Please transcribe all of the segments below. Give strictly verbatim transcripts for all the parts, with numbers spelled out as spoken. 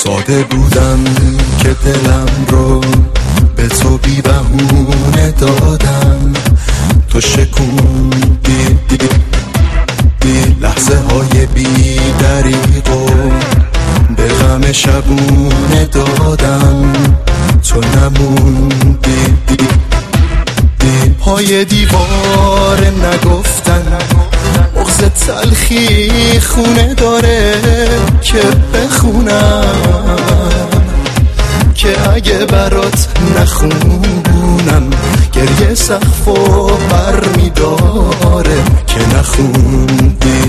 ساده بودم که دلم رو به تو بی بهونه دادم، تو شکوندی دی لحظه های بی دریغ و به غم شبونه دادم، تو نموندی دی دی پای دیوار نگفتن مغز تلخی خونه داره که بخونم، که اگه برات نخونم گریه سقف و بر میداره که نخوندی.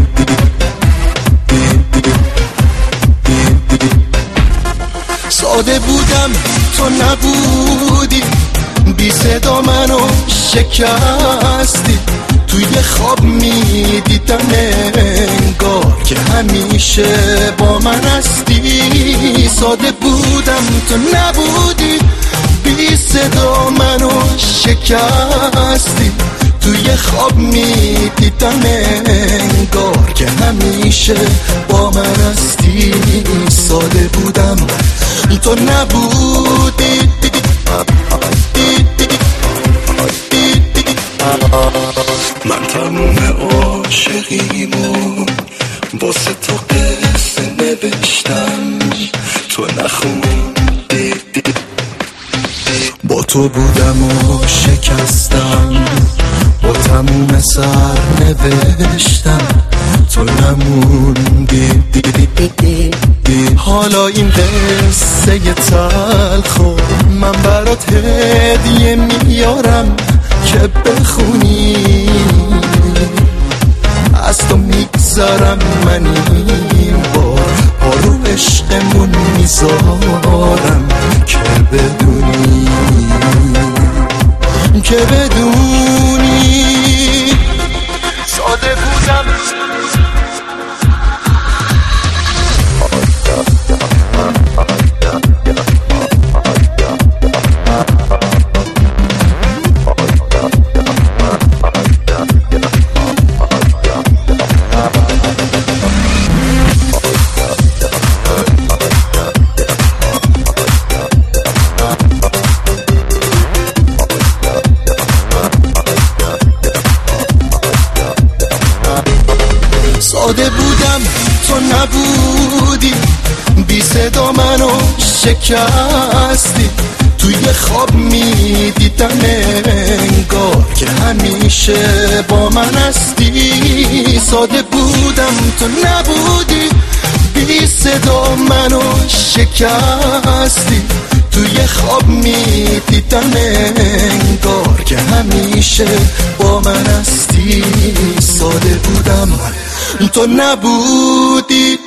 ساده بودم تو نبودی، بی صدا منو شکستی، توی خواب میدیدم انگار که همیشه با من هستی. ساده بودم تو نبودی، بی صدا منو شکستی، توی خواب میدیدم انگار که همیشه با من هستی. ساده بودم تو نبودی، من تموم عاشقیمو واسه تو قصه نوشتم، تو نخوندی. با تو بودم و شکستم، با تموم سر نوشتم، تو نموندی. حالا این قصه تلخو من برات هدیه میارم که بخونی، از تو میگذارم من این بار، پا رو عشقمون میذارم که بدونی، که بدونی. ساده بودم ساده بودم تو نبودی، بی صدا منو شکستی، توی خواب میدیدم انگار که همیشه با من هستی. ساده بودم تو نبودی، بی صدا منو شکستی، توی خواب میدیدم انگار که همیشه با من هستی. ساده بودم تو نبودی.